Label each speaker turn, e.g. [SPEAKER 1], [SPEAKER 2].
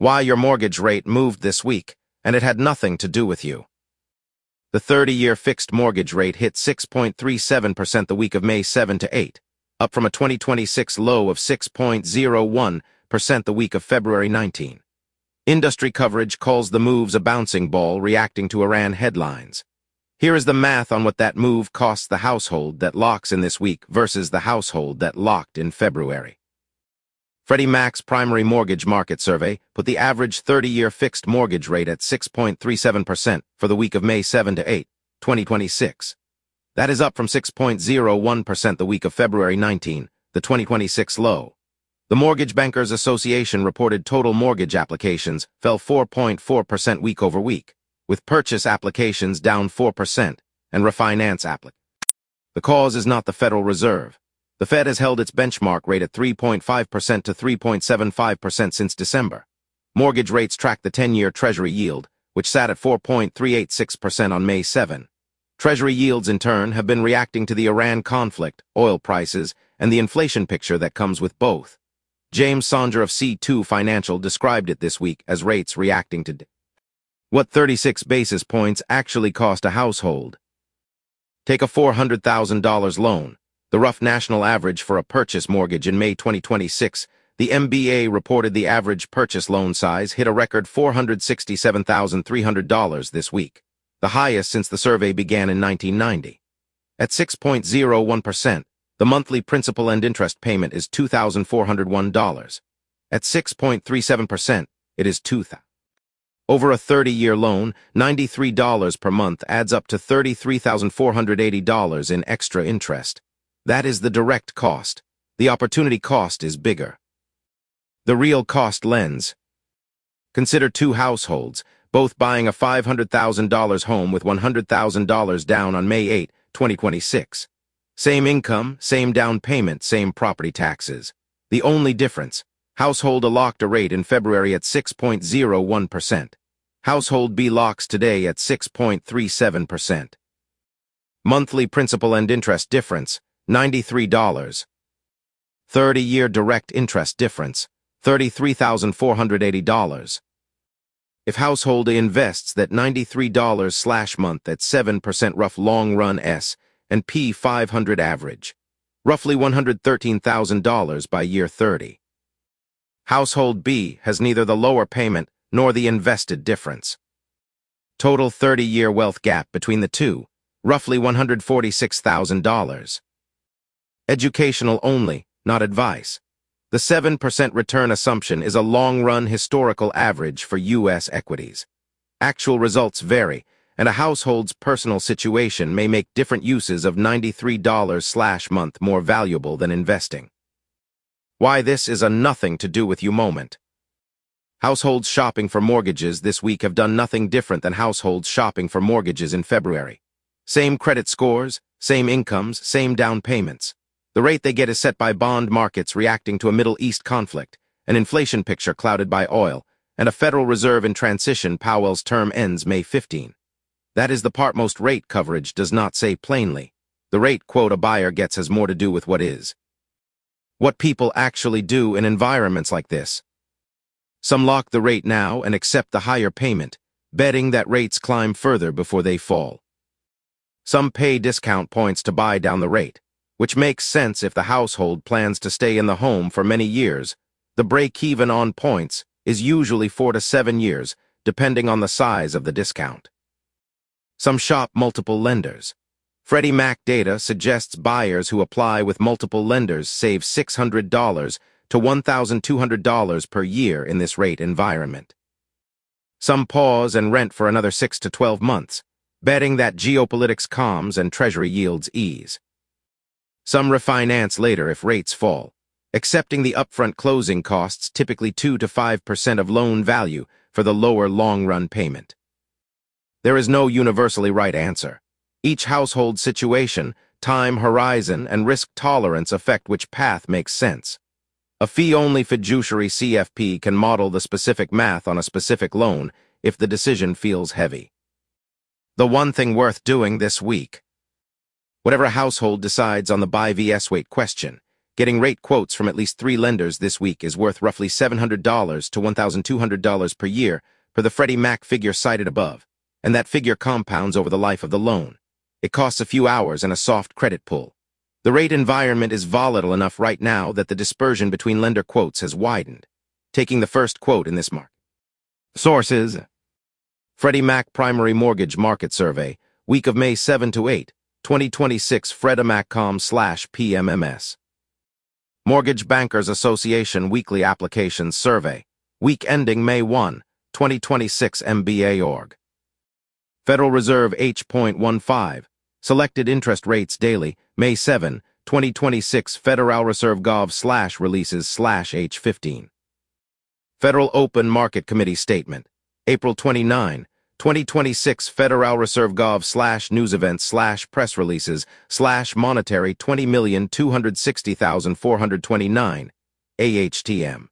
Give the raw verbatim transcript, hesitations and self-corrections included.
[SPEAKER 1] Why your mortgage rate moved this week, and it had nothing to do with you. The thirty-year fixed mortgage rate hit six point three seven percent the week of May seventh to eighth, up from a twenty twenty-six low of six point zero one percent the week of February nineteenth. Industry coverage calls the moves a bouncing ball reacting to Iran headlines. Here is the math on what that move costs the household that locks in this week versus the household that locked in February. Freddie Mac's primary mortgage market survey put the average thirty-year fixed mortgage rate at six point three seven percent for the week of May seventh to eighth, twenty twenty-six. That is up from six point zero one percent the week of February nineteenth, the twenty twenty-six low. The Mortgage Bankers Association reported total mortgage applications fell four point four percent week over week, with purchase applications down four percent and refinance applications. The cause is not the Federal Reserve. The Fed has held its benchmark rate at three point five percent to three point seven five percent since December. Mortgage rates track the ten-year Treasury yield, which sat at four point three eight six percent on May seventh. Treasury yields, in turn, have been reacting to the Iran conflict, oil prices, and the inflation picture that comes with both. James Sanger of C two Financial described it this week as rates reacting to what thirty-six basis points actually cost a household. Take a four hundred thousand dollar loan, the rough national average for a purchase mortgage in May twenty twenty-six. The M B A reported the average purchase loan size hit a record four hundred sixty-seven thousand three hundred dollars this week, the highest since the survey began in nineteen ninety. At six point zero one percent, the monthly principal and interest payment is two thousand four hundred one dollars. At six point three seven percent, it is two thousand dollars. Over a thirty-year loan, ninety-three dollars per month adds up to thirty-three thousand four hundred eighty dollars in extra interest. That is the direct cost. The opportunity cost is bigger. The real cost lens. Consider two households, both buying a five hundred thousand dollar home with one hundred thousand dollars down on May eighth, twenty twenty-six. Same income, same down payment, same property taxes. The only difference, household A locked a rate in February at six point zero one percent. Household B locks today at six point three seven percent. Monthly principal and interest difference, ninety-three dollars. thirty-year direct interest difference, thirty-three thousand four hundred eighty dollars. If household A invests that ninety-three dollars slash month at seven percent rough long-run S and P five hundred average, roughly one hundred thirteen thousand dollars by year thirty. Household B has neither the lower payment nor the invested difference. Total thirty-year wealth gap between the two, roughly one hundred forty-six thousand dollars. Educational only, not advice. The seven percent return assumption is a long-run historical average for U S equities. Actual results vary, and a household's personal situation may make different uses of ninety-three dollars slash month more valuable than investing. Why this is a nothing to do with you moment. Households shopping for mortgages this week have done nothing different than households shopping for mortgages in February. Same credit scores, same incomes, same down payments. The rate they get is set by bond markets reacting to a Middle East conflict, an inflation picture clouded by oil, and a Federal Reserve in transition. Powell's term ends May fifteenth. That is the part most rate coverage does not say plainly. The rate quote a buyer gets has more to do with what is. What people actually do in environments like this. Some lock the rate now and accept the higher payment, betting that rates climb further before they fall. Some pay discount points to buy down the rate, which makes sense if the household plans to stay in the home for many years. The break-even on points is usually four to seven years, depending on the size of the discount. Some shop multiple lenders. Freddie Mac data suggests buyers who apply with multiple lenders save six hundred dollars to one thousand two hundred dollars per year in this rate environment. Some pause and rent for another six to twelve months, betting that geopolitics calms and Treasury yields ease. Some refinance later if rates fall, accepting the upfront closing costs, typically two to five percent of loan value, for the lower long-run payment. There is no universally right answer. Each household situation, time horizon, and risk tolerance affect which path makes sense. A fee-only fiduciary C F P can model the specific math on a specific loan if the decision feels heavy. The one thing worth doing this week. Whatever household decides on the buy versus wait question, Getting rate quotes from at least three lenders this week is worth roughly seven hundred dollars to one thousand two hundred dollars per year per the Freddie Mac figure cited above, and that figure compounds over the life of the loan. It costs a few hours and a soft credit pull. The rate environment is volatile enough right now that the dispersion between lender quotes has widened. Taking the first quote in this market. Sources: Freddie Mac Primary Mortgage Market Survey, week of May seventh to eighth, twenty twenty-six, freddie mac dot com slash P M M S. Mortgage Bankers Association Weekly Applications Survey, week ending May first, twenty twenty-six, M B A dot org. Federal Reserve H point fifteen, Selected Interest Rates Daily, May seventh, twenty twenty-six, Federal Reserve Gov slash releases slash H fifteen. Federal Open Market Committee Statement, April twenty-ninth, twenty twenty-six, Federal Reserve Gov slash news events slash press releases slash monetary twenty million two hundred sixty thousand four hundred twenty-nine, A H T M.